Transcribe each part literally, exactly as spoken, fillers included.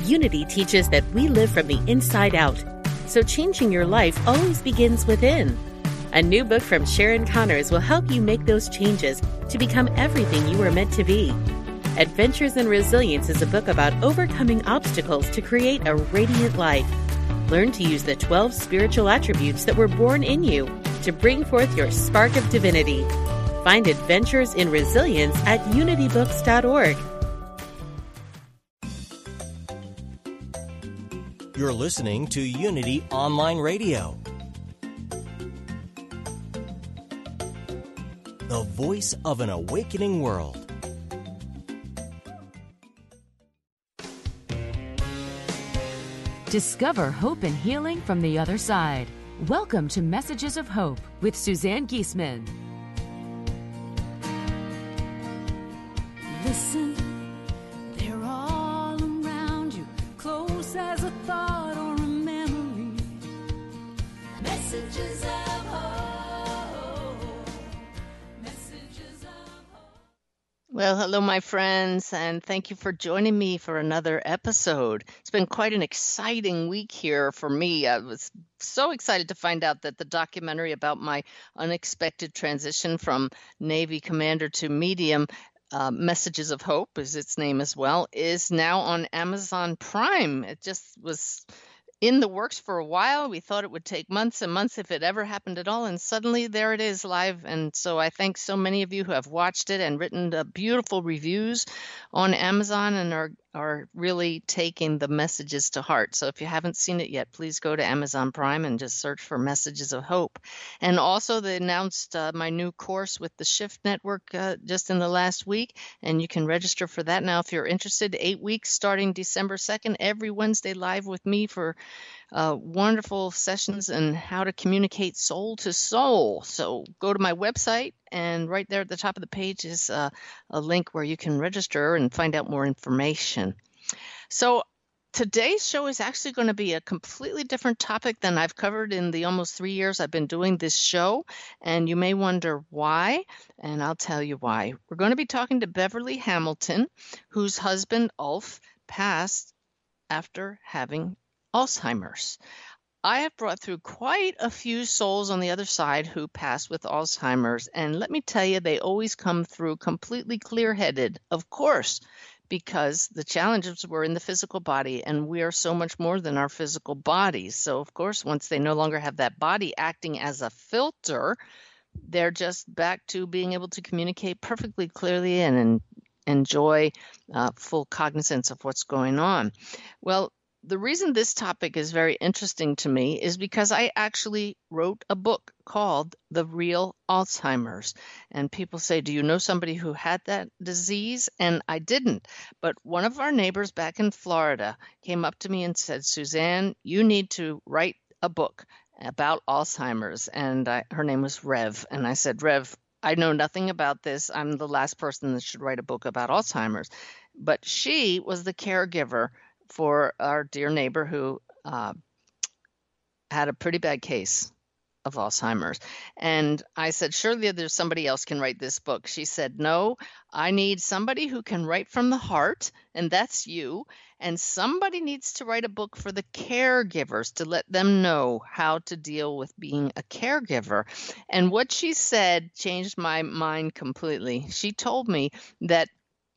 Unity teaches that we live from the inside out, so changing your life always begins within. A new book from Sharon Connors will help you make those changes to become everything you were meant to be. Adventures in Resilience is a book about overcoming obstacles to create a radiant life. Learn to use the twelve spiritual attributes that were born in you to bring forth your spark of divinity. Find Adventures in Resilience at unity books dot org. You're listening to Unity Online Radio, the voice of an awakening world. Discover hope and healing from the other side. Welcome to Messages of Hope with Suzanne Giesemann. Listen, they're all around you, close as a thought or a memory. Messages of hope. Messages of hope. Well, hello, my friends, and thank you for joining me for another episode. It's been quite an exciting week here for me. I was so excited to find out that the documentary about my unexpected transition from Navy commander to medium, uh, Messages of Hope is its name as well, is now on Amazon Prime. It just was in the works for a while. We thought it would take months and months if it ever happened at all, and suddenly there it is live. And so I thank so many of you who have watched it and written uh, beautiful reviews on Amazon and are are really taking the messages to heart. So if you haven't seen it yet, please go to Amazon Prime and just search for Messages of Hope. And also they announced uh, my new course with the Shift Network uh, just in the last week, and you can register for that now if you're interested. Eight weeks starting December second, every Wednesday live with me for uh, wonderful sessions on how to communicate soul to soul. So go to my website, and right there at the top of the page is uh, a link where you can register and find out more information. So today's show is actually going to be a completely different topic than I've covered in the almost three years I've been doing this show. And you may wonder why, and I'll tell you why. We're going to be talking to Beverly Hamilton, whose husband, Ulf, passed after having Alzheimer's. I have brought through quite a few souls on the other side who passed with Alzheimer's, and let me tell you, they always come through completely clear-headed, of course, because the challenges were in the physical body, and we are so much more than our physical bodies. So, of course, once they no longer have that body acting as a filter, they're just back to being able to communicate perfectly clearly and en- enjoy uh, full cognizance of what's going on. Well, the reason this topic is very interesting to me is because I actually wrote a book called The Real Alzheimer's. And people say, do you know somebody who had that disease? And I didn't. But one of our neighbors back in Florida came up to me and said, Suzanne, you need to write a book about Alzheimer's. And I, her name was Rev. And I said, Rev, I know nothing about this. I'm the last person that should write a book about Alzheimer's. But she was the caregiver for our dear neighbor who uh, had a pretty bad case of Alzheimer's. And I said, surely there's somebody else can write this book. She said, no, I need somebody who can write from the heart, and that's you. And somebody needs to write a book for the caregivers to let them know how to deal with being a caregiver. And what she said changed my mind completely. She told me that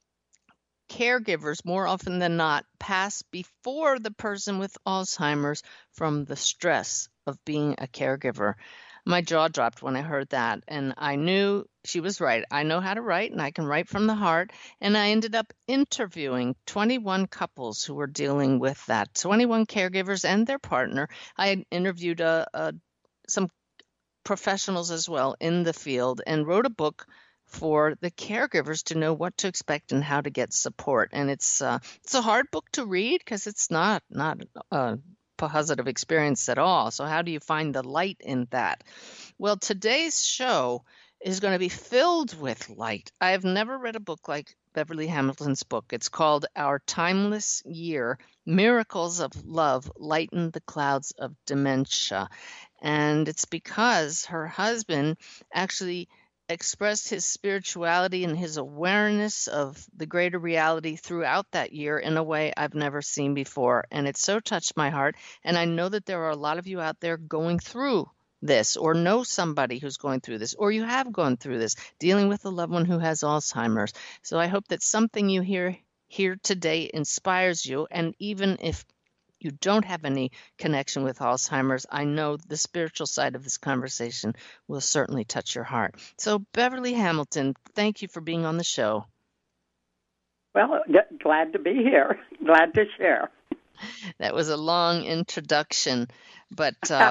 caregivers, more often than not, pass before the person with Alzheimer's from the stress of being a caregiver. My jaw dropped when I heard that, and I knew she was right. I know how to write, and I can write from the heart, and I ended up interviewing twenty-one couples who were dealing with that, twenty-one caregivers and their partner. I had interviewed uh, uh, some professionals as well in the field and wrote a book for the caregivers to know what to expect and how to get support. And it's uh, it's a hard book to read because it's not not a positive experience at all. So how do you find the light in that? Well, today's show is going to be filled with light. I have never read a book like Beverly Hamilton's book. It's called Our Timeless Year, Miracles of Love Lighten the Clouds of Dementia. And it's because her husband actually expressed his spirituality and his awareness of the greater reality throughout that year in a way I've never seen before. And it so touched my heart. And I know that there are a lot of you out there going through this, or know somebody who's going through this, or you have gone through this, dealing with a loved one who has Alzheimer's. So I hope that something you hear here today inspires you. And even if you don't have any connection with Alzheimer's, I know the spiritual side of this conversation will certainly touch your heart. So, Beverly Hamilton, thank you for being on the show. Well, glad to be here. Glad to share. That was a long introduction, but uh,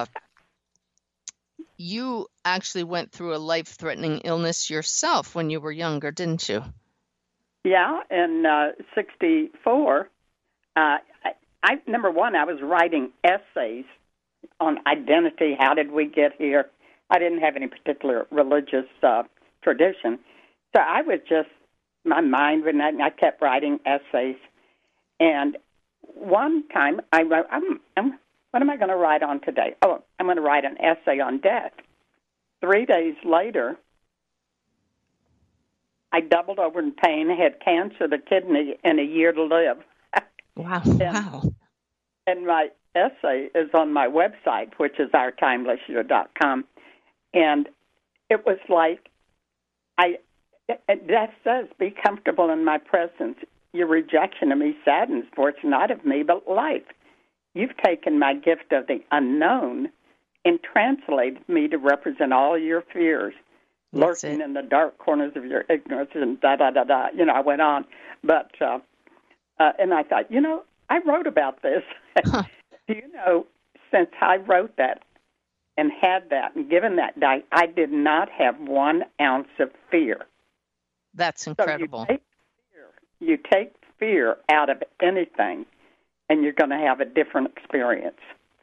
you actually went through a life-threatening illness yourself when you were younger, didn't you? Yeah, in uh, sixty-four, uh, I, number one, I was writing essays on identity. How did we get here? I didn't have any particular religious uh, tradition. So I was just, my mind, when I, I kept writing essays. And one time I wrote, I'm, I'm, what am I going to write on today? Oh, I'm going to write an essay on death. Three days later, I doubled over in pain, had cancer of the kidney, and a year to live. Wow, and, wow. And my essay is on my website, which is our timeless year dot com. And it was like, I that says, be comfortable in my presence. Your rejection of me saddens, for it's not of me, but life. You've taken my gift of the unknown and translated me to represent all your fears, That's lurking it. in the dark corners of your ignorance, and da-da-da-da. You know, I went on. But... Uh, Uh, and I thought, you know, I wrote about this. Huh. Do you know, since I wrote that and had that and given that diet, I did not have one ounce of fear. That's incredible. So you take fear, you take fear out of anything, and you're going to have a different experience.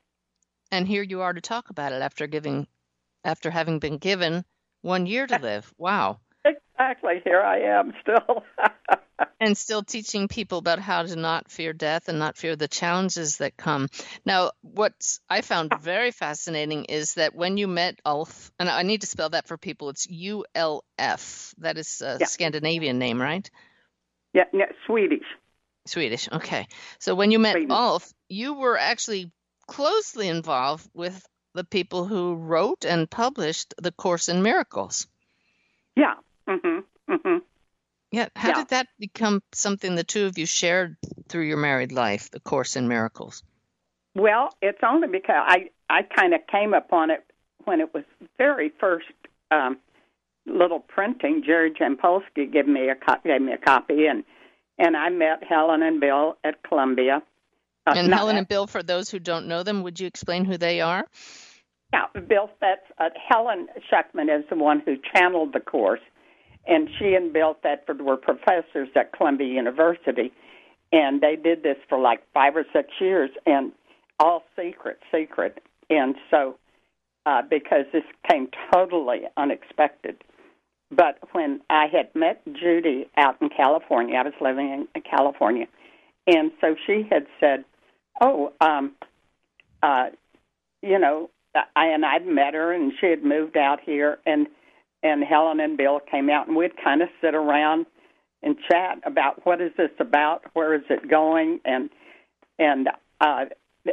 And here you are to talk about it after giving, after having been given one year to live. Wow. Exactly. Here I am still. And still teaching people about how to not fear death and not fear the challenges that come. Now, what I found very fascinating is that when you met Ulf, and I need to spell that for people, it's U L F. That is a Yeah. Scandinavian name, right? Yeah, yeah, Swedish. Swedish, okay. So when you met Sweden. Ulf, you were actually closely involved with the people who wrote and published the Course in Miracles. Yeah. Mm-hmm. Mm-hmm. Yeah. How Yeah. did that become something the two of you shared through your married life, the Course in Miracles? Well, it's only because I, I kind of came upon it when it was very first um, little printing. Jerry Jampolsky gave me a co- gave me a copy, and and I met Helen and Bill at Columbia. Uh, And not Helen at- and Bill, for those who don't know them, would you explain who they are? Yeah, Bill. That's uh, Helen Schuckman is the one who channeled the course, and she and Bill Thetford were professors at Columbia University, and they did this for like five or six years, and all secret, secret. And so, uh, because this came totally unexpected. But when I had met Judy out in California, I was living in, in California, and so she had said, oh, um, uh, you know, I, and I'd met her, and she had moved out here, and and Helen and Bill came out, and we'd kind of sit around and chat about what is this about, where is it going, and and uh,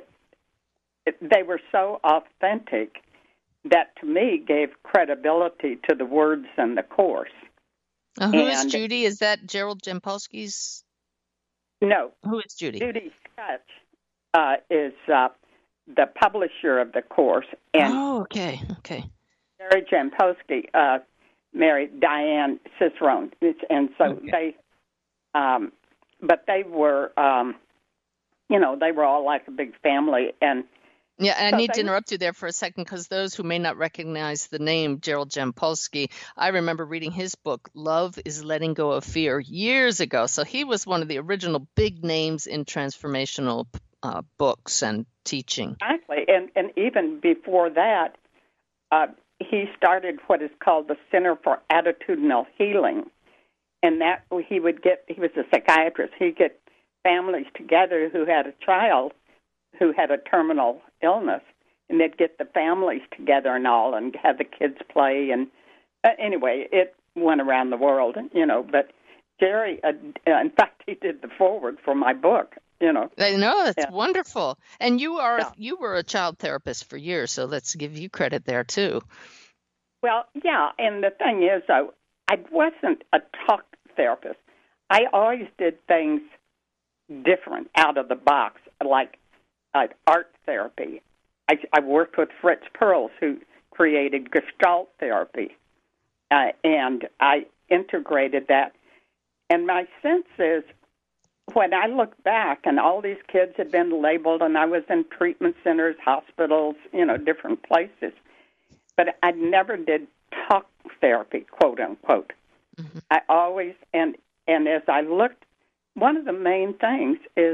they were so authentic that to me gave credibility to the words in the course. Uh, who is And- Judy? Is that Gerald Jampolsky's? No, Who is Judy? Judy Scutch uh, is uh, the publisher of the course, and Oh, okay, okay. Jerry Jampolsky uh, married Diane Cicerone, and so Okay. they, um, but they were, um, you know, they were all like a big family, and Yeah, and I So need to they- interrupt you there for a second because those who may not recognize the name Gerald Jampolsky, I remember reading his book, Love is Letting Go of Fear, years ago. So he was one of the original big names in transformational uh, books and teaching. exactly, and and even before that, uh, he started what is called the Center for Attitudinal Healing, and that he would get. He was a psychiatrist. He'd get families together who had a child who had a terminal illness, and they'd get the families together and all, and have the kids play and uh, anyway, it went around the world, you know. But Jerry, uh, in fact, he did the foreword for my book, you know. I know, it's Yeah. wonderful. And you are Yeah. you were a child therapist for years, so let's give you credit there too. Well, yeah, and the thing is, I, I wasn't a talk therapist. I always did things different, out of the box, like uh, art therapy. I, I worked with Fritz Perls, who created Gestalt therapy, uh, and I integrated that. And my sense is, when I look back, and all these kids had been labeled, and I was in treatment centers, hospitals, you know, different places, but I never did talk therapy, quote unquote. Mm-hmm. I always, and and as I looked, one of the main things is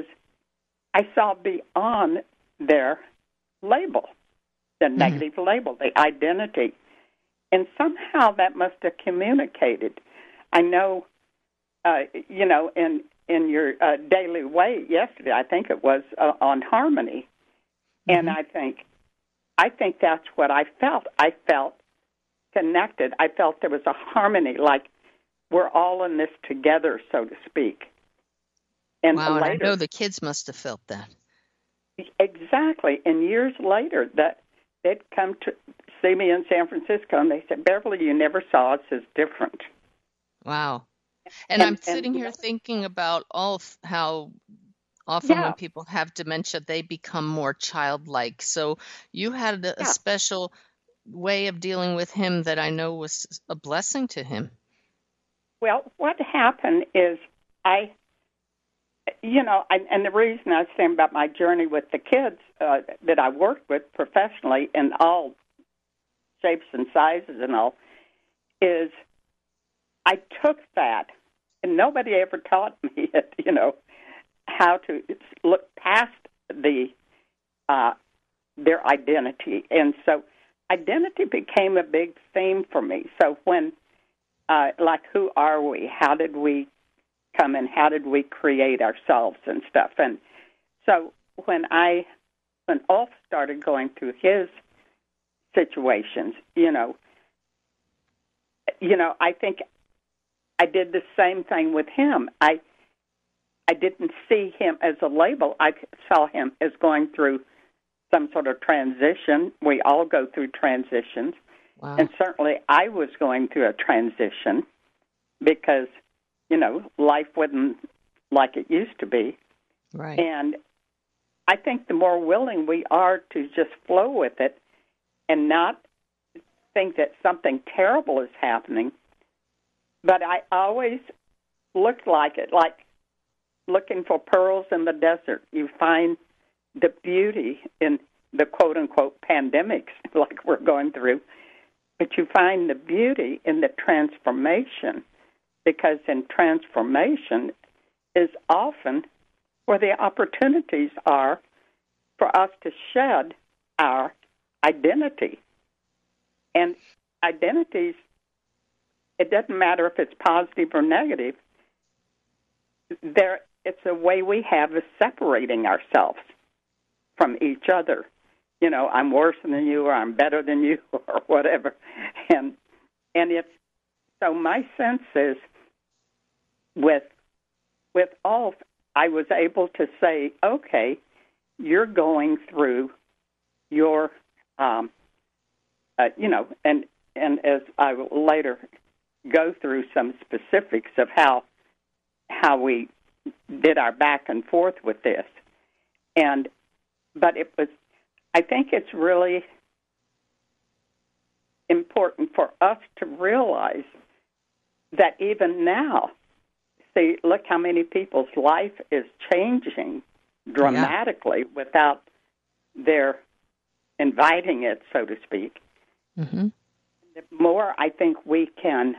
I saw beyond their label, the mm-hmm. negative label, the identity, and somehow that must have communicated. I know, uh, you know, in in your uh, daily way yesterday, I think it was uh, on harmony, mm-hmm. and I think. I think that's what I felt. I felt connected. I felt there was a harmony, like we're all in this together, so to speak. And wow, later, and I know the kids must have felt that. Exactly. And years later, that they'd come to see me in San Francisco, and they said, Beverly, you never saw us as different. Wow. And, and I'm sitting and, here thinking about all how often yeah. when people have dementia, they become more childlike. So you had a, yeah. a special way of dealing with him that I know was a blessing to him. Well, what happened is I, you know, I, and the reason I was saying about my journey with the kids uh, that I worked with professionally in all shapes and sizes and all, is I took that, and nobody ever taught me it, you know, how to look past the uh, their identity. And so identity became a big theme for me. So when, uh, like, who are we? How did we come and how did we create ourselves and stuff? And so when I, when Ulf started going through his situations, you know, you know, I think I did the same thing with him. I I didn't see him as a label. I saw him as going through some sort of transition. We all go through transitions. Wow. And certainly I was going through a transition because, you know, life wasn't like it used to be. Right. And I think the more willing we are to just flow with it and not think that something terrible is happening, but I always looked like it, like looking for pearls in the desert. You find the beauty in the quote-unquote pandemics like we're going through, but you find the beauty in the transformation, because in transformation is often where the opportunities are for us to shed our identity. And identities, it doesn't matter if it's positive or negative, there it's a way we have of separating ourselves from each other. You know, I'm worse than you, or I'm better than you, or whatever. And and it's so my sense is with with Ulf, I was able to say, okay, you're going through your, um, uh, you know, and and as I will later go through some specifics of how how we did our back and forth with this. And but it was, I think it's really important for us to realize that even now, see, look how many people's life is changing dramatically yeah. without their inviting it, so to speak. Mm-hmm. The more I think we can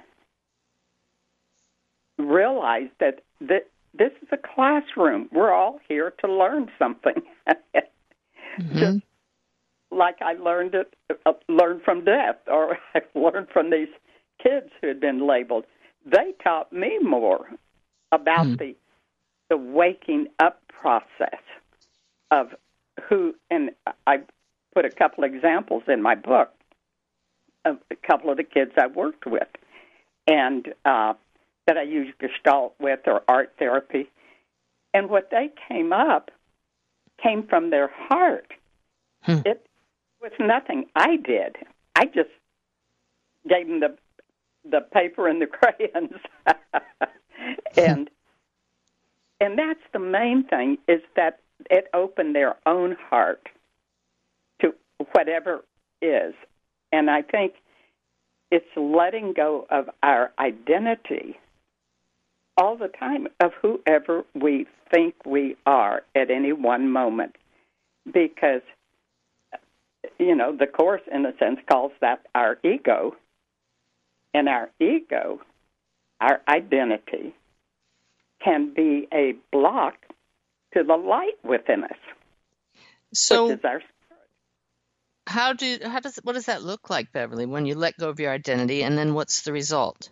realize that th- this is a classroom. We're all here to learn something. mm-hmm. Just like I learned it, uh, learned from death, or I learned from these kids who had been labeled. They taught me more about mm. the the waking up process of who, and I put a couple examples in my book a, a couple of the kids I worked with, and uh, that I used Gestalt with or art therapy. And what they came up came from their heart. Hmm. It was nothing I did. I just gave them the the paper and the crayons, and and that's the main thing, is that it opened their own heart to whatever is. And I think it's letting go of our identity all the time of whoever we think we are at any one moment. Because, you know, the Course, in a sense, calls that our ego. And our ego, our identity, can be a block to the light within us, So which is our how do how does what does that look like, Beverly, when you let go of your identity, and then what's the result?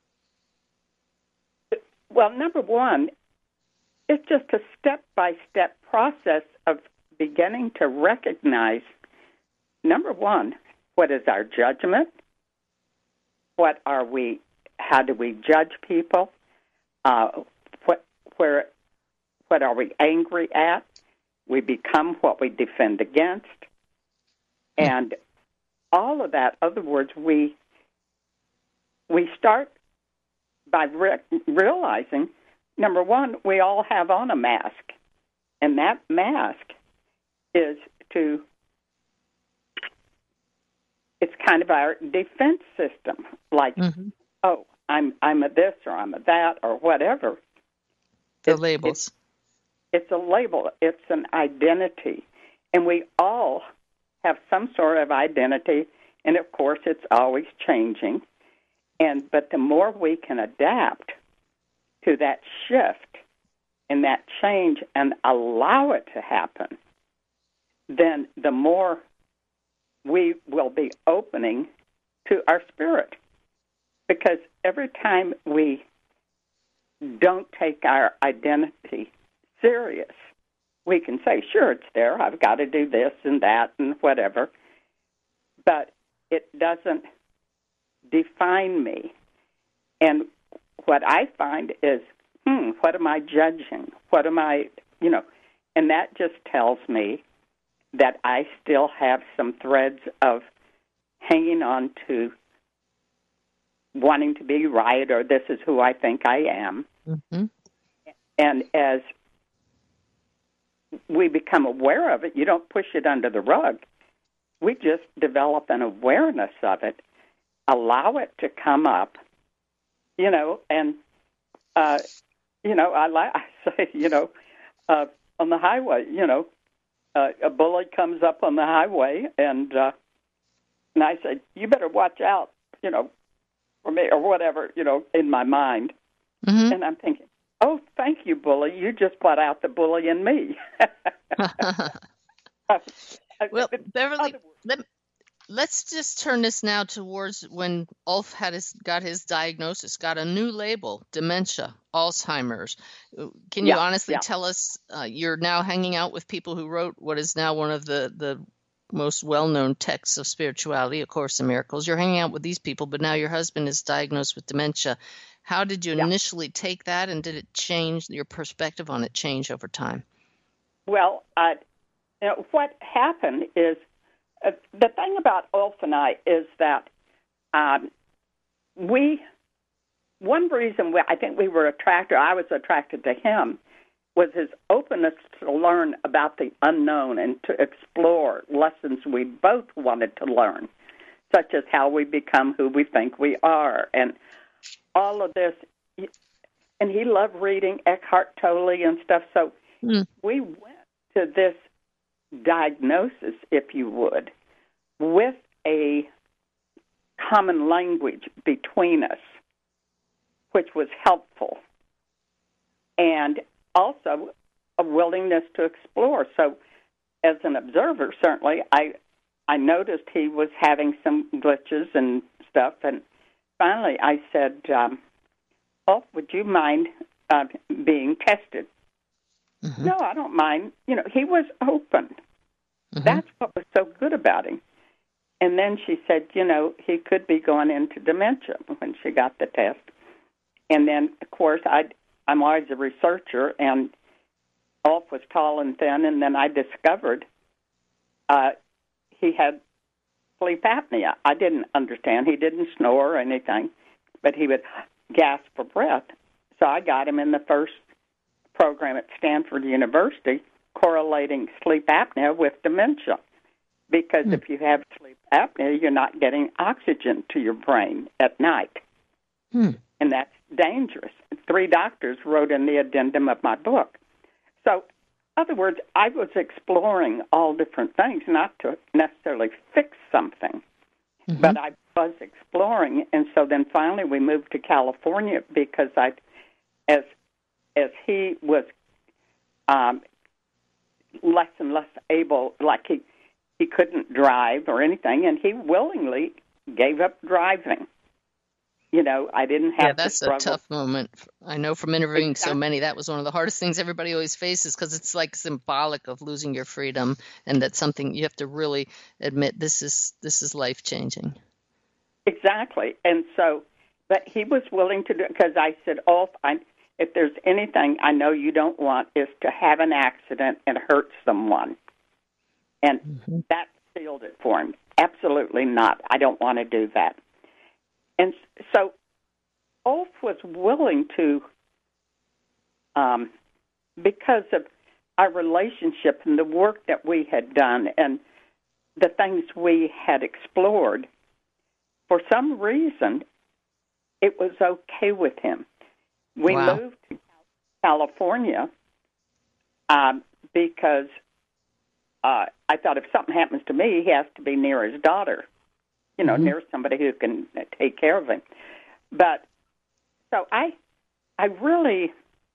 Well, number one, it's just a step-by-step process of beginning to recognize, number one, what is our judgment? What are we, how do we judge people? Uh, what, where, what are we angry at? We become what we defend against. And all of that, in other words, we, we start by re- realizing, number one, we all have on a mask. And that mask is to, it's kind of our defense system. Like, Mm-hmm. oh, I'm I'm a this or I'm a that or whatever. The It's- labels. It's a label. It's an identity. And we all have some sort of identity, and of course it's always changing. And but the more we can adapt to that shift and that change and allow it to happen, then the more we will be opening to our spirit. Because every time we don't take our identity serious, we can say, sure, it's there, I've got to do this and that and whatever, but it doesn't define me. And what I find is, hmm, what am I judging? What am I, you know, and that just tells me that I still have some threads of hanging on to wanting to be right, or this is who I think I am. Mm-hmm. And as we become aware of it, you don't push it under the rug. We just develop an awareness of it, allow it to come up, you know, and, uh, you know, I, li- I say, you know, uh, on the highway, you know, uh, a bully comes up on the highway, and uh, and I said, you better watch out, you know, for me, or whatever, you know, in my mind. Mm-hmm. And I'm thinking, oh, thank you, bully. You just brought out the bully in me. Well, Beverly, Other- let, let's just turn this now towards when Ulf had his, got his diagnosis, got a new label, dementia, Alzheimer's. Can you Yeah, honestly yeah. tell us, uh, you're now hanging out with people who wrote what is now one of the, the most well-known texts of spirituality, A Course in Miracles. You're hanging out with these people, but now your husband is diagnosed with dementia. How did you Yeah. initially take that, and did it change, your perspective on it change over time? Well, uh, you know, what happened is, uh, the thing about Ulf and I is that um, we, one reason we, I think we were attracted, I was attracted to him, was his openness to learn about the unknown and to explore lessons we both wanted to learn, such as how we become who we think we are, and all of this. And he loved reading Eckhart Tolle and stuff, so Mm. we went to this diagnosis, if you would, with a common language between us, which was helpful, and also a willingness to explore. So as an observer, certainly, I I noticed he was having some glitches and stuff, and finally I said, um, oh, would you mind uh, being tested? Mm-hmm. No, I don't mind. You know, he was open. Mm-hmm. That's what was so good about him. And then she said, you know, he could be going into dementia when she got the test. And then, of course, I, I'm always a researcher, and Ulf was tall and thin, and then I discovered uh, he had sleep apnea. I didn't understand. He didn't snore or anything, but he would gasp for breath. So I got him in the first program at Stanford University correlating sleep apnea with dementia. Because mm. if you have sleep apnea, you're not getting oxygen to your brain at night. Mm. And that's dangerous. Three doctors wrote in the addendum of my book. So, in other words, I was exploring all different things, not to necessarily fix something, mm-hmm. but I was exploring. And so then finally we moved to California because I, as as he was um, less and less able, like he, he couldn't drive or anything, and he willingly gave up driving. You know, I didn't have yeah, that's to a tough moment. I know from interviewing exactly. so many, that was one of the hardest things everybody always faces because it's like symbolic of losing your freedom, and that's something you have to really admit this is this is life-changing. Exactly. And so, but he was willing to do it because I said, oh, I, if there's anything I know you don't want is to have an accident and hurt someone. And mm-hmm. that sealed it for him. Absolutely not. I don't want to do that. And so Ulf was willing to, um, because of our relationship and the work that we had done and the things we had explored, for some reason, it was okay with him. We wow. moved to California um, because uh, I thought if something happens to me, he has to be near his daughter. You know, mm-hmm. near somebody who can take care of him. But so I, I really,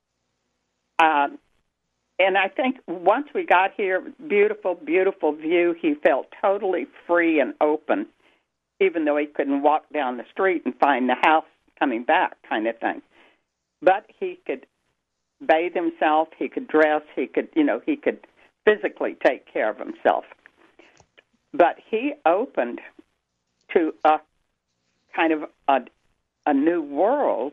um, and I think once we got here, beautiful, beautiful view. He felt totally free and open, even though he couldn't walk down the street and find the house coming back, kind of thing. But he could bathe himself. He could dress. He could, you know, he could physically take care of himself. But he opened to a kind of a, a new world,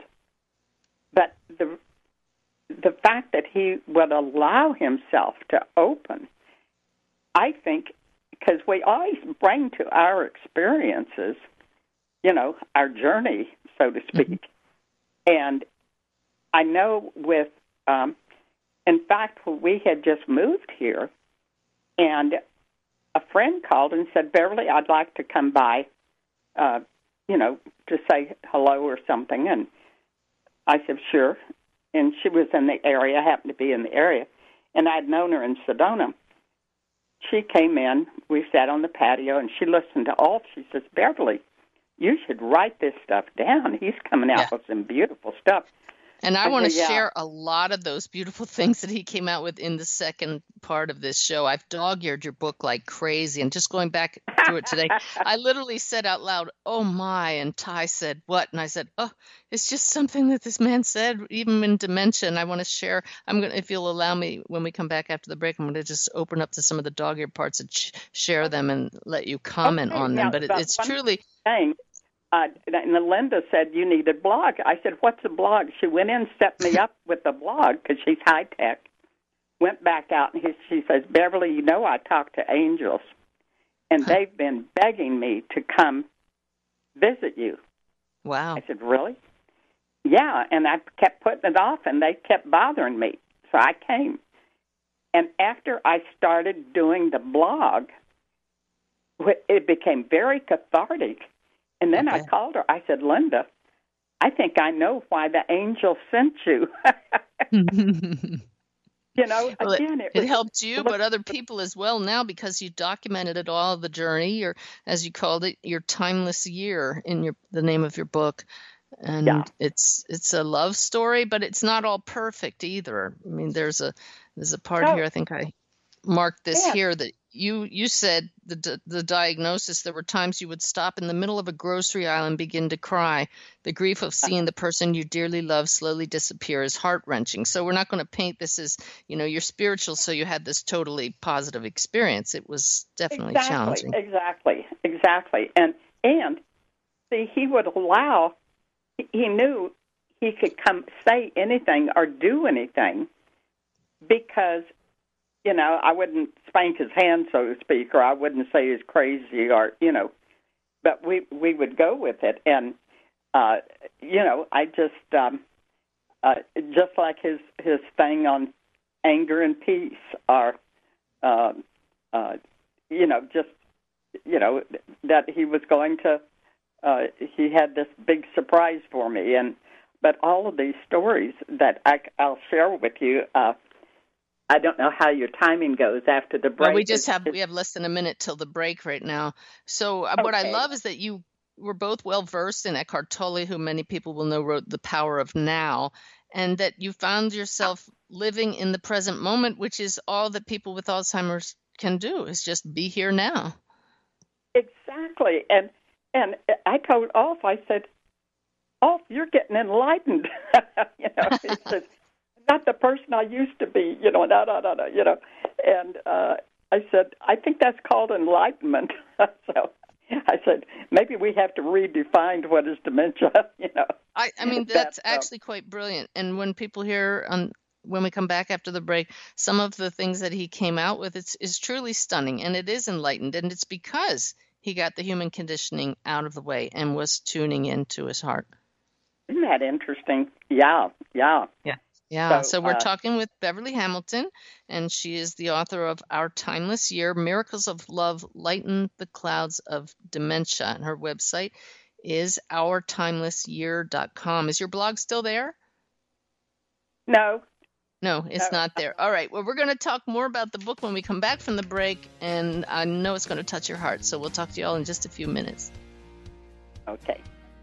but the the fact that he would allow himself to open, I think, because we always bring to our experiences, you know, our journey, so to speak. Mm-hmm. And I know with, um, in fact, we had just moved here, and a friend called and said, Beverly, I'd like to come by Uh, you know, to say hello or something. And I said, sure. And she was in the area, happened to be in the area. And I'd known her in Sedona. She came in, we sat on the patio, and she listened to Ulf. She says, Beverly, you should write this stuff down. He's coming out yeah. with some beautiful stuff. And I, I want to yeah. share a lot of those beautiful things that he came out with in the second part of this show. I've dog-eared your book like crazy. And just going back through it today, I literally said out loud, oh, my. And Ty said, what? And I said, oh, it's just something that this man said, even in dementia. And I want to share. I'm going to, if you'll allow me, when we come back after the break, I'm going to just open up to some of the dog-eared parts and sh- share them and let you comment okay, on them. now, But it, it's truly... Thing. Uh, and Linda said, you need a blog. I said, what's a blog? She went in, set me up with the blog because she's high-tech, went back out, and he, she says, Beverly, you know I talk to angels, and they've been begging me to come visit you. Wow. I said, really? Yeah, and I kept putting it off, and they kept bothering me, so I came. And after I started doing the blog, it became very cathartic. And then okay. I called her. I said, Linda, I think I know why the angel sent you. You know, well, again, it, it, it helped you, but other people as well now because you documented it all, the journey, or as you called it, your timeless year in your the name of your book. And yeah. it's it's a love story, but it's not all perfect either. I mean, there's a there's a part so, here, I think I marked this yeah. here, that you you said the the diagnosis, there were times you would stop in the middle of a grocery aisle and begin to cry. The grief of seeing the person you dearly love slowly disappear is heart-wrenching. So we're not going to paint this as, you know, you're spiritual, so you had this totally positive experience. It was definitely exactly, challenging. Exactly, exactly. And, and see, he would allow, he knew he could come say anything or do anything because, you know, I wouldn't spank his hand, so to speak, or I wouldn't say he's crazy or, you know, but we, we would go with it. And, uh, you know, I just, um, uh, just like his, his thing on anger and peace or, uh, uh, you know, just, you know, that he was going to, uh, he had this big surprise for me. And, but all of these stories that I, I'll share with you, uh, I don't know how your timing goes after the break. Well, we just have we have less than a minute till the break right now. So uh, what I Okay. love is that you were both well versed in Eckhart Tolle, who many people will know wrote The Power of Now, and that you found yourself living in the present moment, which is all that people with Alzheimer's can do, is just be here now. Exactly. And and I told Ulf, I said, Ulf, you're getting enlightened. you know, he said, not the person I used to be, you know, no, no, no, no, you know. And uh, I said, I think that's called enlightenment. So I said, maybe we have to redefine what is dementia, you know. I, I mean, that's That, uh, actually quite brilliant. And when people hear, um, when we come back after the break, some of the things that he came out with, it's is truly stunning, and it is enlightened. And it's because he got the human conditioning out of the way and was tuning into his heart. Isn't that interesting? Yeah, yeah. Yeah. Yeah, So, so we're uh, talking with Beverly Hamilton, and she is the author of Our Timeless Year, Miracles of Love Lighten the Clouds of Dementia. And her website is our timeless year dot com. Is your blog still there? No. No, it's No. not there. All right, well, we're going to talk more about the book when we come back from the break, and I know it's going to touch your heart, so we'll talk to you all in just a few minutes. Okay.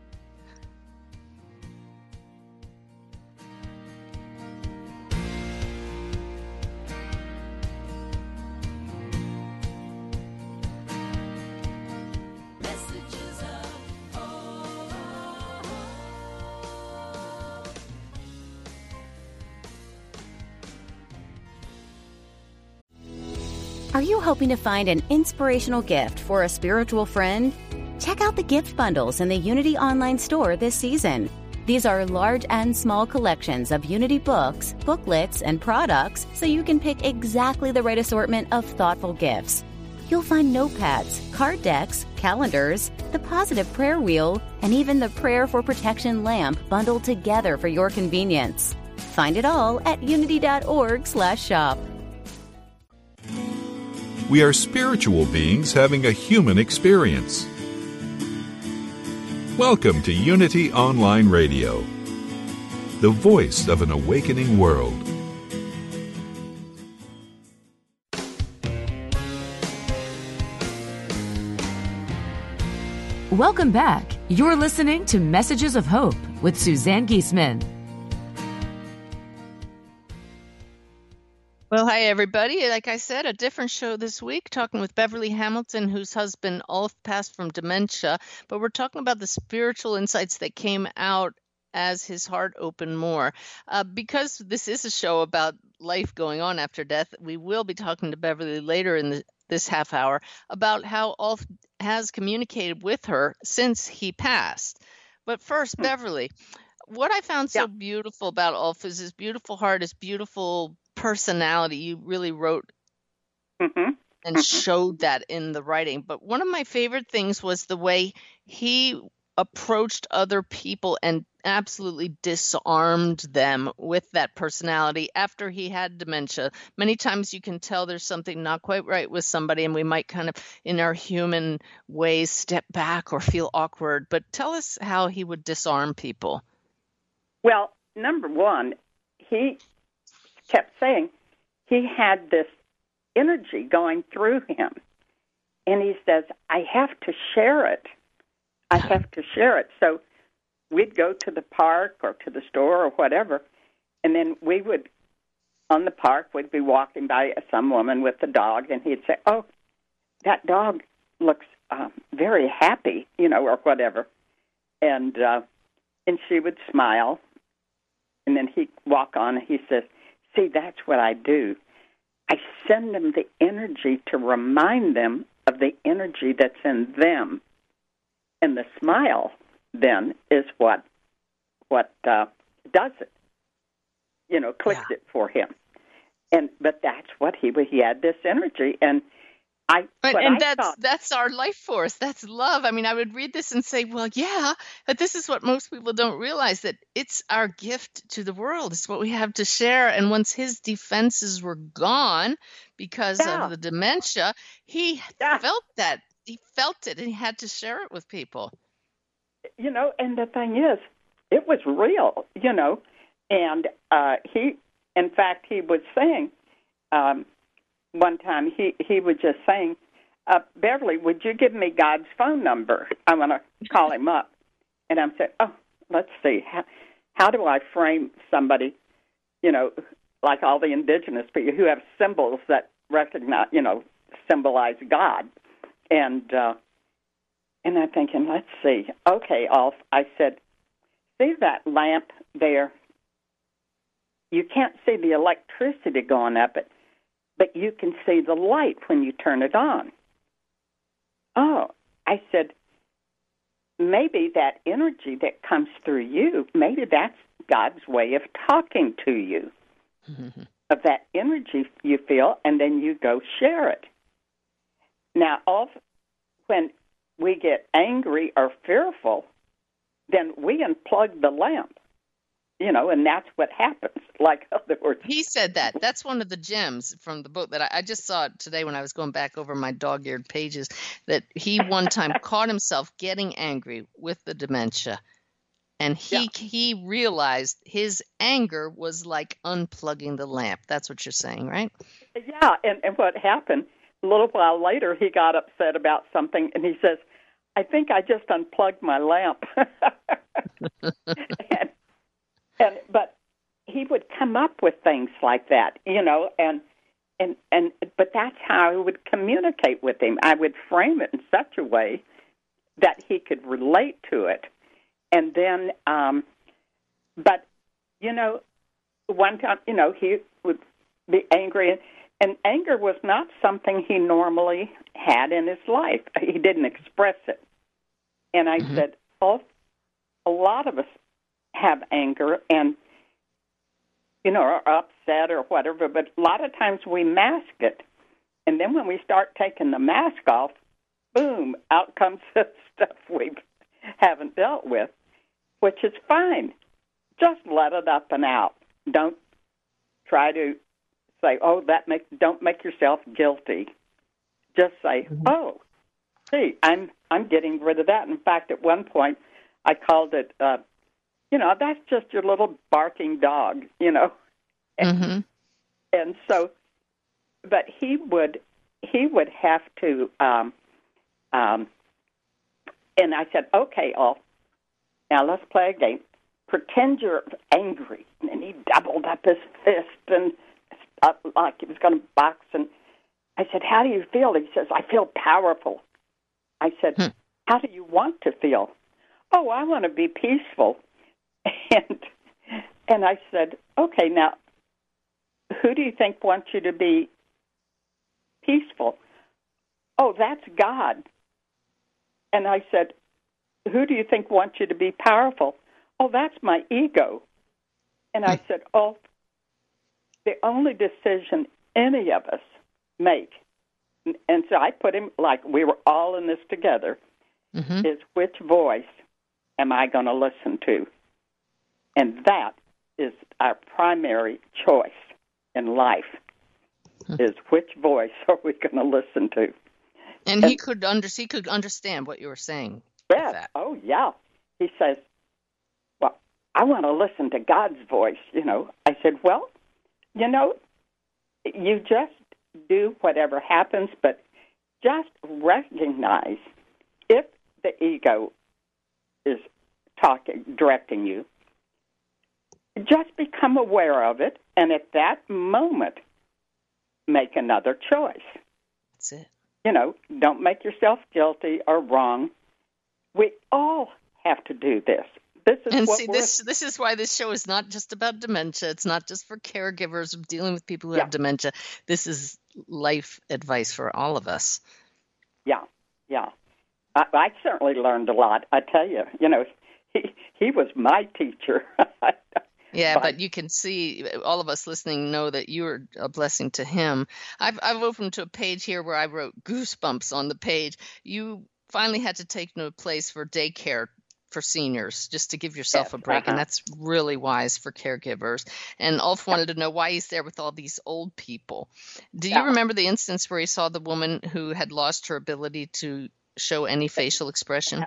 Are you hoping to find an inspirational gift for a spiritual friend? Check out the gift bundles in the Unity online store this season. These are large and small collections of Unity books, booklets, and products, so you can pick exactly the right assortment of thoughtful gifts. You'll find notepads, card decks, calendars, the positive prayer wheel, and even the Prayer for Protection lamp bundled together for your convenience. Find it all at unity dot org slash shop. We are spiritual beings having a human experience. Welcome to Unity Online Radio, the voice of an awakening world. Welcome back. You're listening to Messages of Hope with Suzanne Giesman. Well, hi, everybody. Like I said, a different show this week, talking with Beverly Hamilton, whose husband Ulf passed from dementia. But we're talking about the spiritual insights that came out as his heart opened more. Uh, because this is a show about life going on after death, we will be talking to Beverly later in the, this half hour about how Ulf has communicated with her since he passed. But first, Beverly, what I found so Yeah. beautiful about Ulf is his beautiful heart, his beautiful personality. You really wrote Mm-hmm. and showed that in the writing. But one of my favorite things was the way he approached other people and absolutely disarmed them with that personality after he had dementia. Many times you can tell there's something not quite right with somebody, and we might kind of, in our human ways, step back or feel awkward. But tell us how he would disarm people. Well, number one, he kept saying he had this energy going through him. And he says, I have to share it. I have to share it. So we'd go to the park or to the store or whatever, and then we would, on the park, we'd be walking by some woman with the dog, and he'd say, oh, that dog looks uh, very happy, you know, or whatever. And uh, and she would smile, and then he'd walk on, and he says, see, that's what I do. I send them the energy to remind them of the energy that's in them. And the smile, then, is what what uh, does it, you know, clicks Yeah. it for him. And But that's what he he had this energy. And I, But, what and I that's thought, that's our life force. That's love. I mean, I would read this and say, well, yeah, but this is what most people don't realize, that it's our gift to the world. It's what we have to share. And once his defenses were gone because Yeah. of the dementia, he Yeah. felt that. He felt it, and he had to share it with people. you know, and the thing is, it was real, you know. And uh, he, in fact, he was saying, um, one time he, he was just saying, uh, Beverly, would you give me God's phone number? I want to call him up. And I'm saying, oh, let's see. How, how do I frame somebody, you know, like all the indigenous people who have symbols that recognize, you know, symbolize God? And uh, and I'm thinking, let's see. Okay, Alf, I said, see that lamp there? You can't see the electricity going up it, but you can see the light when you turn it on. Oh, I said, maybe that energy that comes through you, maybe that's God's way of talking to you, of that energy you feel, and then you go share it. Now, all, when we get angry or fearful, then we unplug the lamp, you know, and that's what happens. Like, in other words, He said that. That's one of the gems from the book that I, I just saw it today when I was going back over my dog-eared pages, that he one time caught himself getting angry with the dementia. And he Yeah. he realized his anger was like unplugging the lamp. That's what you're saying, right? yeah, and, and what happened, a little while later, he got upset about something, and he says, I think I just unplugged my lamp. and, and But he would come up with things like that, you know, and, and, and but that's how I would communicate with him. I would frame it in such a way that he could relate to it. And then, um, but, you know, one time, you know, he would be angry, and, and anger was not something he normally had in his life. He didn't express it. And I Mhm. said, oh, a lot of us have anger and, you know, are upset or whatever, but a lot of times we mask it. And then when we start taking the mask off, boom, out comes the stuff we haven't dealt with, which is fine. Just let it up and out. Don't try to say, oh, that make, don't make yourself guilty. Just say, Mhm. oh, see, I'm I'm getting rid of that. In fact, at one point, I called it, uh, you know, that's just your little barking dog, you know. Mm-hmm. And so, but he would he would have to, um, um, and I said, okay, Alf, now let's play a game. Pretend you're angry. And he doubled up his fist and uh, like he was going to box. And I said, how do you feel? He says, I feel powerful. I said, Hmm. how do you want to feel? Oh, I want to be peaceful. And and I said, okay, now, who do you think wants you to be peaceful? Oh, that's God. And I said, who do you think wants you to be powerful? Oh, that's my ego. And I said, oh, the only decision any of us make, and so I put him, like we were all in this together, Mm-hmm. is which voice am I going to listen to? And that is our primary choice in life, is which voice are we going to listen to? And he could under he could understand what you were saying. with Yes. that. Oh, yeah. He says, well, I want to listen to God's voice, you know. I said, well, you know, you just do whatever happens, but just recognize if the ego is talking, directing you, just become aware of it, and at that moment, make another choice. That's it. you know, don't make yourself guilty or wrong. We all have to do this. This is And what see, we're, this this is why this show is not just about dementia. It's not just for caregivers dealing with people who Yeah. have dementia. This is life advice for all of us. yeah, yeah. I, I certainly learned a lot. I tell you, you know, he he was my teacher. Yeah, But- but you can see, all of us listening know that you are a blessing to him. I've I've opened to a page here where I wrote goosebumps on the page. You finally had to take no place for daycare for seniors, just to give yourself Yes, a break, and uh-huh. that's really wise for caregivers. And Ulf wanted to know why he's there with all these old people. Do you Yeah. remember the instance where he saw the woman who had lost her ability to show any facial expression?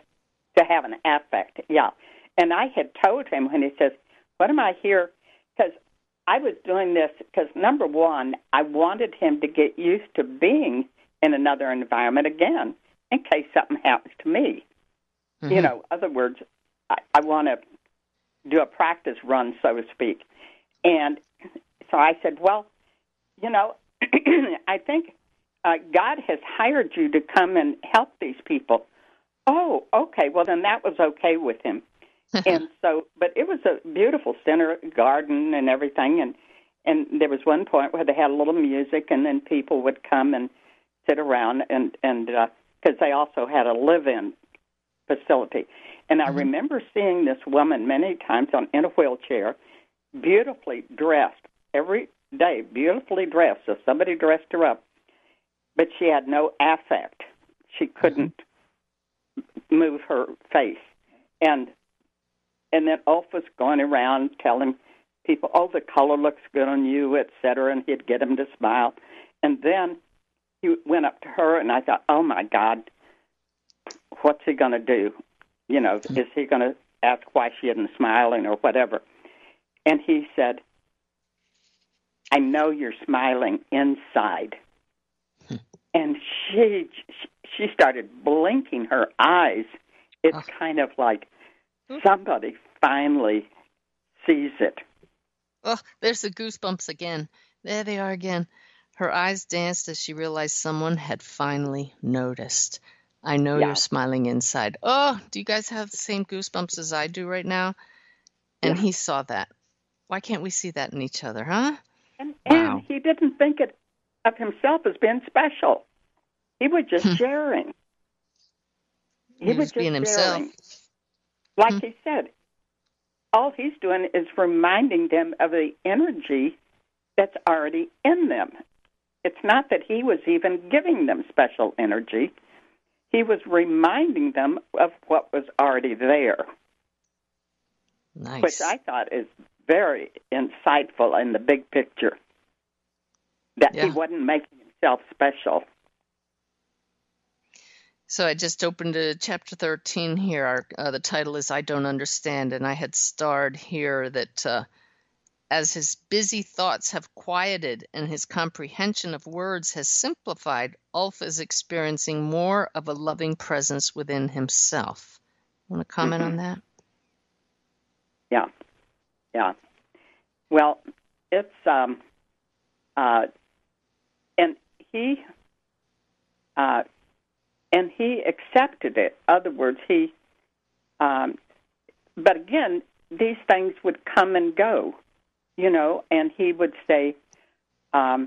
to have an affect, yeah. And I had told him when he says, what am I here? Because I was doing this because, number one, I wanted him to get used to being in another environment again in case something happens to me. Mm-hmm. You know, other words, I, I want to do a practice run, so to speak. And so I said, well, you know, I think uh, God has hired you to come and help these people. Oh, okay. Well, then that was okay with him. And so, but it was a beautiful center garden and everything. And, and there was one point where they had a little music, and then people would come and sit around, and, and, uh, because they also had a live-in facility. And I Mm-hmm. remember seeing this woman many times on in a wheelchair, beautifully dressed every day, beautifully dressed. So somebody dressed her up, but she had no affect. She couldn't Mm-hmm. move her face, and and then Ulf was going around telling people, "Oh, the color looks good on you," et cetera, and he'd get them to smile. And then he went up to her, and I thought, "Oh my God, what's he going to do? You know, is he going to ask why she isn't smiling or whatever?" And he said, "I know you're smiling inside." And she she started blinking her eyes. It's Oh. kind of like somebody finally sees it. Oh, there's the goosebumps again. There they are again. Her eyes danced as she realized someone had finally noticed. I know Yeah. you're smiling inside. Oh, do you guys have the same goosebumps as I do right now? And Yeah. he saw that. Why can't we see that in each other, huh? And, Wow. and he didn't think it of himself as being special. He was just sharing. He, He was was just being himself. sharing. Like Hmm. he said, all he's doing is reminding them of the energy that's already in them. It's not that he was even giving them special energy. He was reminding them of what was already there, Nice. which I thought is very insightful in the big picture, that he Yeah. wasn't making himself special. So I just opened to chapter thirteen here. Our, uh, the title is I Don't Understand, and I had starred here that uh, as his busy thoughts have quieted and his comprehension of words has simplified, Ulf is experiencing more of a loving presence within himself. Want to comment on that? Yeah, yeah. Well, it's um, uh, and he uh, and he accepted it. In other words, he. Um, but again, these things would come and go, you know, and he would say, um,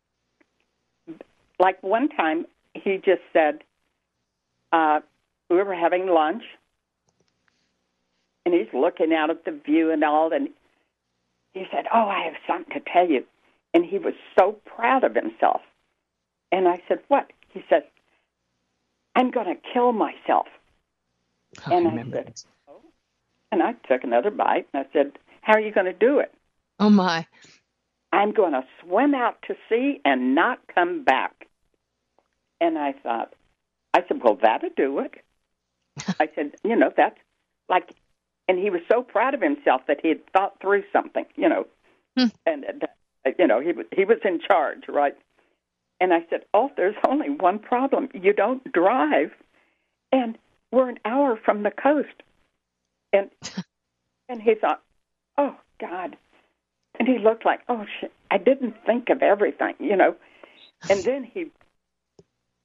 like one time, he just said, uh, we were having lunch. And he's looking out at the view and all, and he said, "Oh, I have something to tell you." And he was so proud of himself. And I said, "What?" He said, "I'm going to kill myself." Oh, And I remember said, this. And I took another bite, and I said, "How are you going to do it?" Oh, my. "I'm going to swim out to sea and not come back." And I thought, I said, "Well, that'll do it." I said, you know, that's like, and he was so proud of himself that he had thought through something, you know, Hmm. and, uh, you know, he was, he was in charge, right? And I said, "Oh, there's only one problem. You don't drive, and we're an hour from the coast." And and he thought, "Oh, God." And he looked like, "Oh, shit, I didn't think of everything," you know. And then he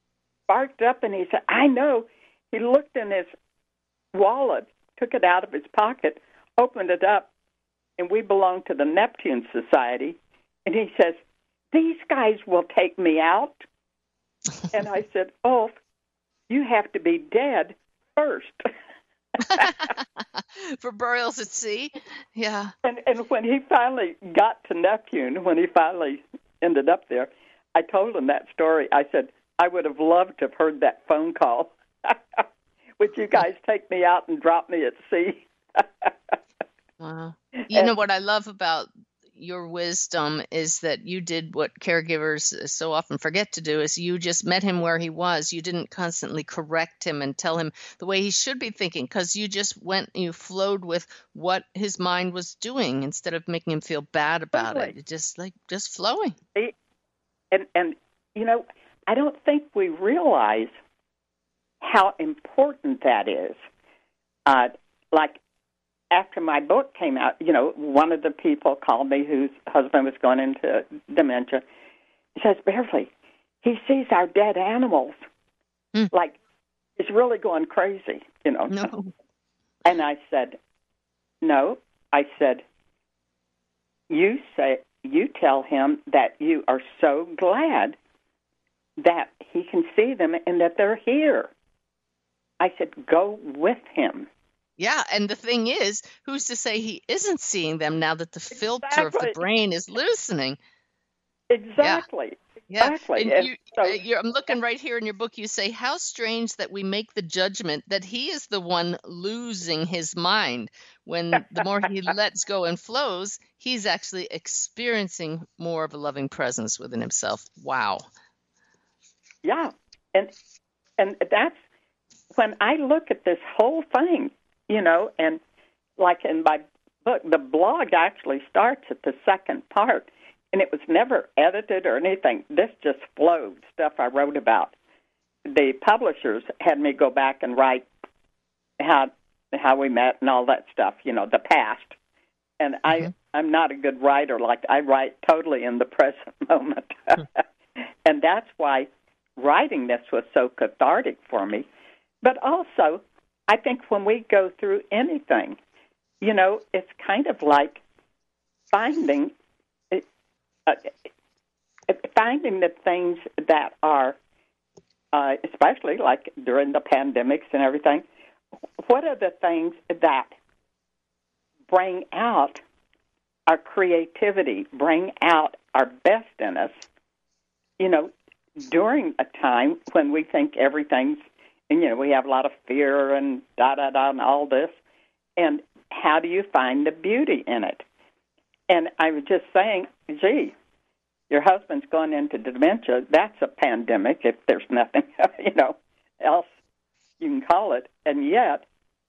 sparked up, and he said, I know. He looked in his wallet, took it out of his pocket, opened it up, and we belong to the Neptune Society. And he says, these guys will take me out. And I said, Ulf, you have to be dead first. For burials at sea? Yeah. And and when he finally got to Neptune, when he finally ended up there, I told him that story. I said, I would have loved to have heard that phone call. Would you guys take me out and drop me at sea? Wow. You know what I love about your wisdom is that you did what caregivers so often forget to do, is you just met him where he was. You didn't constantly correct him and tell him the way he should be thinking, because you just went, you flowed with what his mind was doing instead of making him feel bad about Totally. it. It just like just flowing. And, and, you know, I don't think we realize how important that is. Uh, like, after my book came out, you know, one of the people called me whose husband was going into dementia. He says, Beverly, he sees our dead animals. Hmm. Like, he's really going crazy, you know. No. And I said, no. I said, you say, you tell him that you are so glad that he can see them and that they're here. I said, go with him. Yeah, and the thing is, who's to say he isn't seeing them now that the filter of the Exactly. brain is loosening? Exactly. Yeah. Exactly. And And you, so- uh, you're, I'm looking right here in your book. You say, how strange that we make the judgment that he is the one losing his mind, when the more he lets go and flows, he's actually experiencing more of a loving presence within himself. Wow. Yeah, and and that's when I look at this whole thing, you know, and like in my book, the blog actually starts at the second part, and it was never edited or anything. This just flowed, stuff I wrote about. The publishers had me go back and write how how we met and all that stuff, you know, the past. And I, Mhm. I'm not a good writer. Like, I write totally in the present moment. And that's why writing this was so cathartic for me. But also, I think when we go through anything, you know, it's kind of like finding uh, finding the things that are, uh, especially like during the pandemics and everything, what are the things that bring out our creativity, bring out our best in us, you know, during a time when we think everything's, and, you know, we have a lot of fear and da-da-da and all this, and how do you find the beauty in it? And I was just saying, gee, your husband's gone into dementia. That's a pandemic if there's nothing, you know, else you can call it. And yet,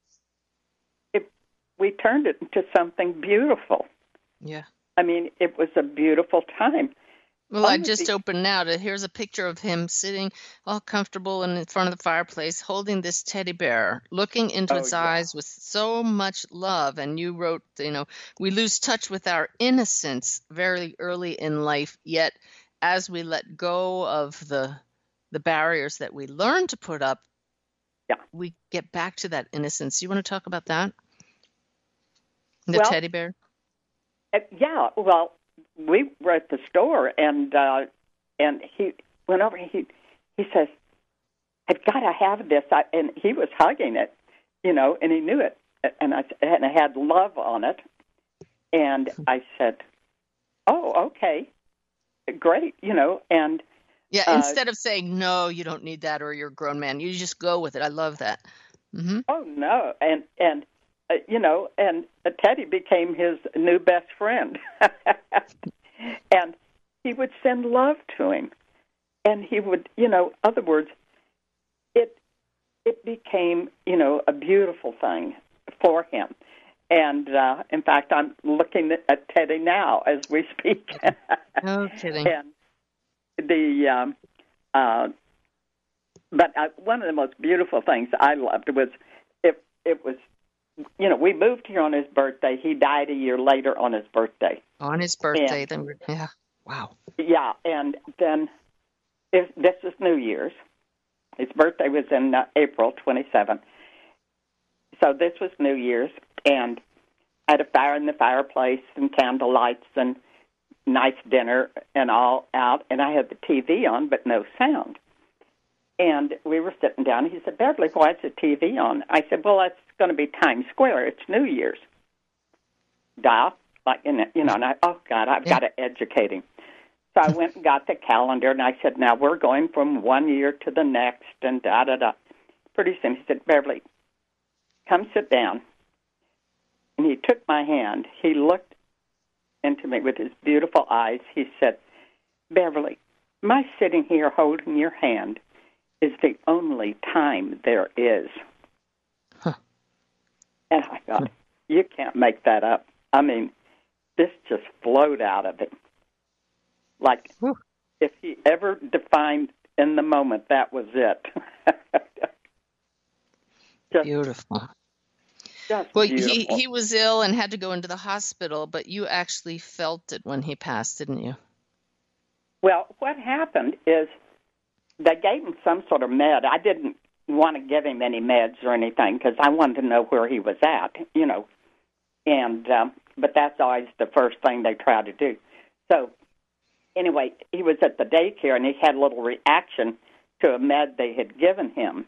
it, we turned it into something beautiful. Yeah. I mean, it was a beautiful time. Well, I Only just be- opened now to, here's a picture of him sitting all comfortable in front of the fireplace, holding this teddy bear, looking into Oh, its yeah. eyes with so much love. And you wrote, you know, we lose touch with our innocence very early in life, yet as we let go of the the barriers that we learn to put up, Yeah. we get back to that innocence. You want to talk about that? The Well, teddy bear? Uh, yeah, well, we were at the store, and uh, and he went over. He he says, "I've got to have this," I, and he was hugging it, you know, and he knew it, and I and it had love on it, and I said, "Oh, okay, great," you know, and Yeah, uh, instead of saying, no, you don't need that, or you're a grown man, you just go with it. I love that. Hmm. oh no, and and uh, you know, and uh, Teddy became his new best friend, and he would send love to him, and he would, you know, other words, it it became, you know, a beautiful thing for him. And uh, in fact, I'm looking at Teddy now as we speak. No kidding. And the um, uh, but uh, one of the most beautiful things I loved was it. It was, you know, we moved here on his birthday. He died a year later on his birthday. On his birthday, Yeah. then we're, yeah, wow. Yeah, and then if, this is New Year's, His birthday was in uh, April twenty-seventh. So this was New Year's, and I had a fire in the fireplace and candle lights and nice dinner and all out, and I had the T V on but no sound. And we were sitting down. He said, Beverly, why is the T V on? I said, well, that's going to be Times Square. It's New Year's. Dial, like, you know, and I, oh, God, I've yeah. got to educate him. So I went and got the calendar, and I said, now we're going from one year to the next, and da-da-da. Pretty soon he said, Beverly, come sit down. And he took my hand. He looked into me with his beautiful eyes. He said, Beverly, my sitting here holding your hand is the only time there is. Huh. And I thought, you can't make that up. I mean, this just flowed out of him. Like, Whew. If he ever defined in the moment, that was it. just, beautiful. Just well, beautiful. he, he was ill and had to go into the hospital, but you actually felt it when he passed, didn't you? Well, what happened is they gave him some sort of med. I didn't want to give him any meds or anything because I wanted to know where he was at, you know. And um, but that's always the first thing they try to do. So anyway, he was at the daycare, and he had a little reaction to a med they had given him.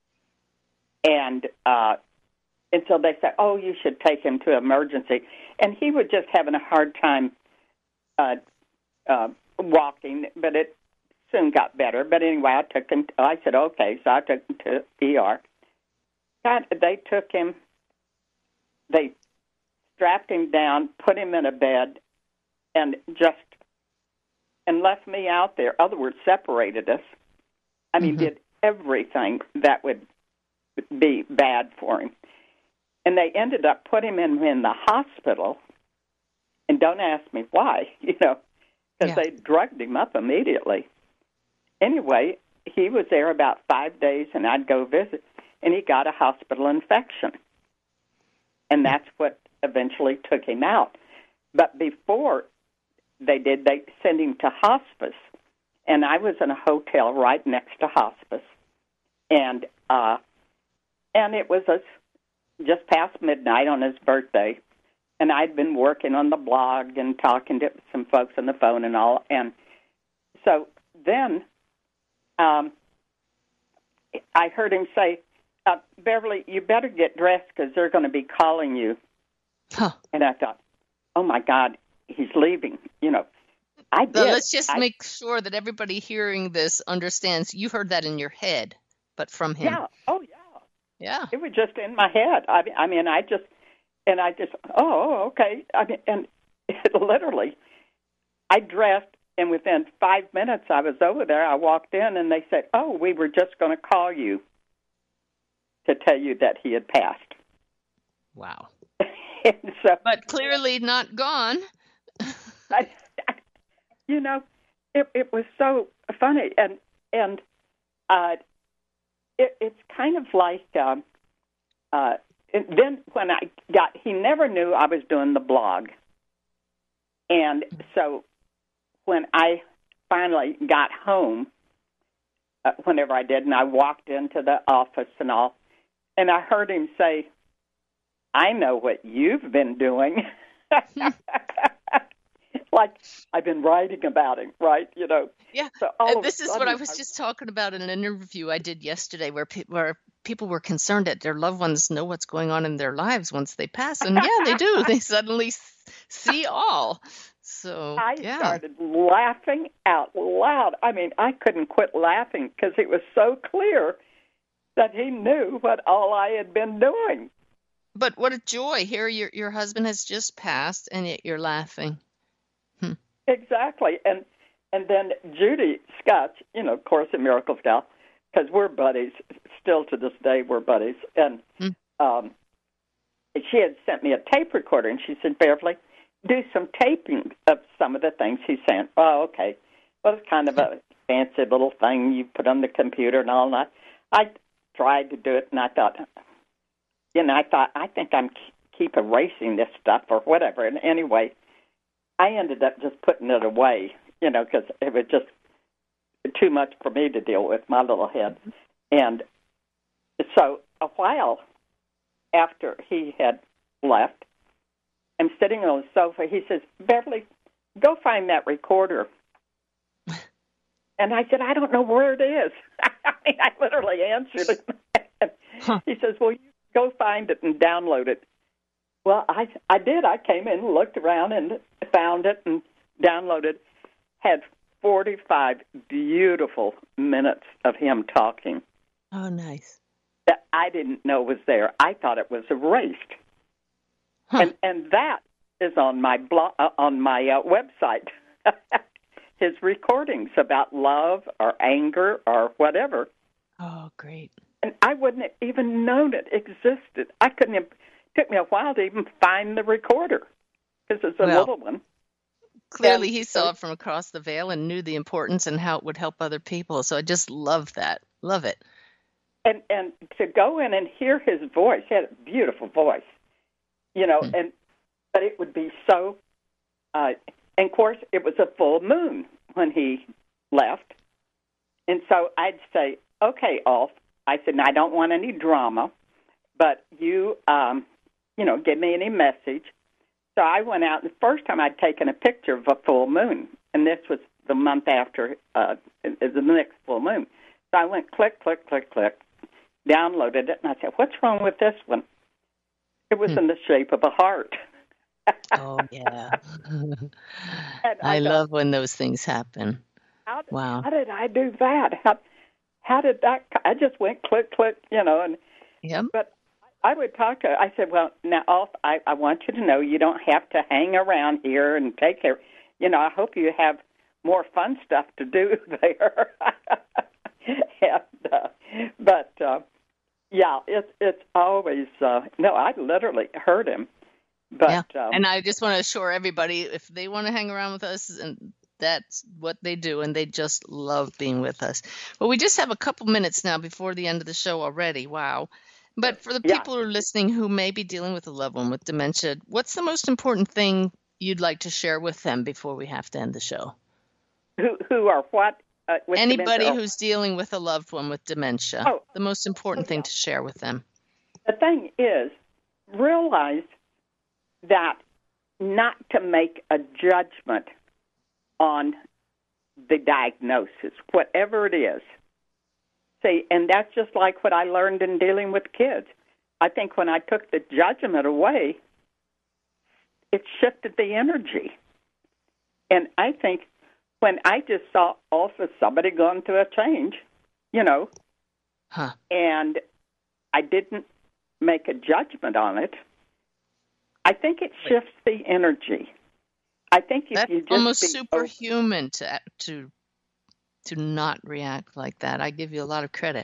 And uh, and so they said, oh, you should take him to emergency. And he was just having a hard time uh, uh, walking, but it soon got better. But anyway, I took him. I said, okay, so I took him to E R. God, they took him. They strapped him down, put him in a bed, and just and left me out there. In other words, separated us. I mean, mm-hmm. did everything that would be bad for him. And they ended up putting him in the hospital. And don't ask me why, you know, because yeah. they drugged him up immediately. Anyway, he was there about five days, and I'd go visit, and he got a hospital infection. And that's what eventually took him out. But before they did, they sent him to hospice. And I was in a hotel right next to hospice. And uh, and it was a, just past midnight on his birthday. And I'd been working on the blog and talking to some folks on the phone and all. And so then um, I heard him say, uh, Beverly, you better get dressed because they're going to be calling you. Huh. And I thought, oh, my God, he's leaving. You know, I did. But let's just I, make sure that everybody hearing this understands you heard that in your head, but from him. Yeah. Oh, yeah. Yeah. It was just in my head. I mean, I, mean, I just, and I just, oh, okay. I mean, and it, literally, I dressed, and within five minutes I was over there. I walked in, and they said, oh, we were just going to call you to tell you that he had passed. Wow. so, but clearly not gone. I, I, you know, it, it was so funny, and and uh, it, it's kind of like um, uh, and then when I got, he never knew I was doing the blog, and so when I finally got home, uh, whenever I did, and I walked into the office and all, and I heard him say, I know what you've been doing. Like, I've been writing about him, right? You know. Yeah. So and this is what I was just talking about in an interview I did yesterday, where pe- where people were concerned that their loved ones know what's going on in their lives once they pass, and yeah, they do. They suddenly see all. So I yeah. started laughing out loud. I mean, I couldn't quit laughing because it was so clear that he knew what all I had been doing. But what a joy! Here, your your husband has just passed, and yet you're laughing. Hmm. Exactly, and and then Judy Scotch, you know, Course in Miracles gal, because we're buddies still to this day. We're buddies, and hmm. um, she had sent me a tape recorder, and she said, "Beverly, do some taping of some of the things he's saying." Oh, okay. Well, it's kind of a fancy little thing you put on the computer and all that. I tried to do it, and I thought. You know, I thought, I think I'm keep erasing this stuff or whatever. And anyway, I ended up just putting it away, you know, because it was just too much for me to deal with, my little head. And so a while after he had left, I'm sitting on the sofa. He says, Beverly, go find that recorder. And I said, I don't know where it is. I mean, I literally answered it. Huh. He says, well, you go find it and download it. Well, I, I did. I came in and looked around and found it and downloaded. Had forty-five beautiful minutes of him talking. Oh, nice. That I didn't know was there. I thought it was erased. Huh. And and that is on my blog, uh, on my uh, website. His recordings about love or anger or whatever. Oh, great. And I wouldn't have even known it existed. I couldn't have, it took me a while to even find the recorder because it's a well, little one. Clearly and, he saw it from across the veil and knew the importance and how it would help other people. So I just love that. Love it. And and to go in and hear his voice, he had a beautiful voice, you know, hmm. and but it would be so, uh, and of course it was a full moon when he left. And so I'd say, okay, Ulf, I said, I don't want any drama, but you, um, you know, give me any message. So I went out, the first time I'd taken a picture of a full moon, and this was the month after uh, the next full moon. So I went click, click, click, click, downloaded it, and I said, what's wrong with this one? It was hmm. in the shape of a heart. Oh, yeah. I, I love when those things happen. How did, wow. How did I do that? How, how did that, I just went click, click, you know, and yep. But I would talk to, I said, well, now, Ulf, I, I want you to know you don't have to hang around here and take care. You know, I hope you have more fun stuff to do there. and, uh, but, uh, yeah, it's it's always, uh, no, I literally heard him. But, yeah. um, and I just want to assure everybody, if they want to hang around with us, and that's what they do, and they just love being with us. Well, we just have a couple minutes now before the end of the show already. Wow. But for the people yeah. who are listening who may be dealing with a loved one with dementia, what's the most important thing you'd like to share with them before we have to end the show? Who who are what? Uh, with Anybody dementia? who's dealing with a loved one with dementia. Oh. The most important thing to share with them. The thing is, realize that not to make a judgment on the diagnosis, whatever it is. See, and that's just like what I learned in dealing with kids. I think when I took the judgment away, it shifted the energy. And I think when I just saw also somebody going through a change, you know, huh. and I didn't make a judgment on it, I think it shifts the energy. I think if that's you just almost be superhuman to to to not react like that. I give you a lot of credit.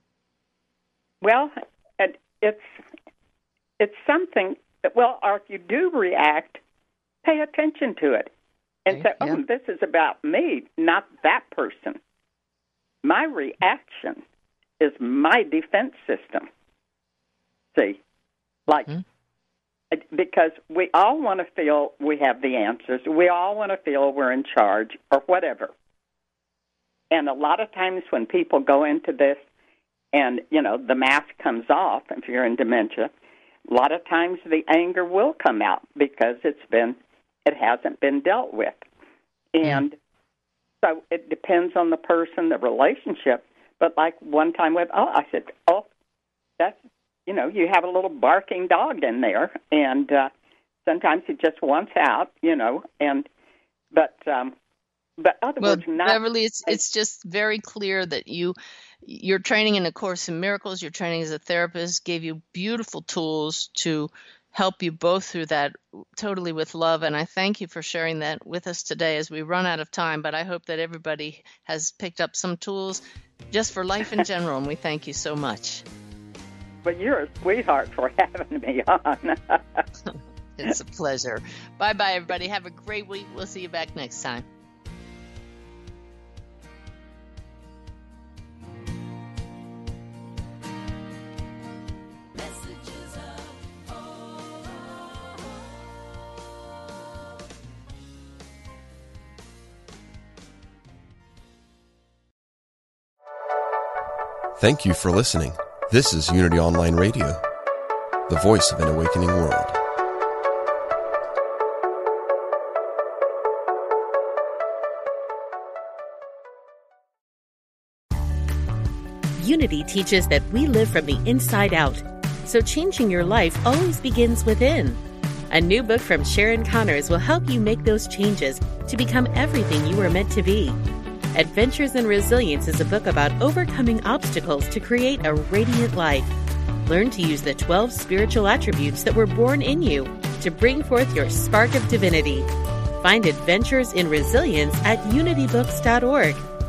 Well, it's it's something that, well, or if you do react, pay attention to it and okay, say, oh, yeah. this is about me, not that person. My reaction is my defense system. See, like, mm-hmm. Because we all want to feel we have the answers. We all want to feel we're in charge or whatever. And a lot of times when people go into this and, you know, the mask comes off, if you're in dementia, a lot of times the anger will come out because it's been, it hasn't been dealt with. And so it depends on the person, the relationship. But like one time with, oh, I said, oh, that's, you know, you have a little barking dog in there, and uh, sometimes he just wants out, you know, and, but, um, but other well, words, not. Beverly, it's, it's just very clear that you, your training in A Course in Miracles, your training as a therapist gave you beautiful tools to help you both through that totally with love. And I thank you for sharing that with us today as we run out of time. But I hope that everybody has picked up some tools just for life in general. And we thank you so much. But you're a sweetheart for having me on. It's a pleasure. Bye-bye, everybody. Have a great week. We'll see you back next time. Thank you for listening. This is Unity Online Radio, the voice of an awakening world. Unity teaches that we live from the inside out, so changing your life always begins within. A new book from Sharon Connors will help you make those changes to become everything you were meant to be. Adventures in Resilience is a book about overcoming obstacles to create a radiant life. Learn to use the twelve spiritual attributes that were born in you to bring forth your spark of divinity. Find Adventures in Resilience at unity books dot org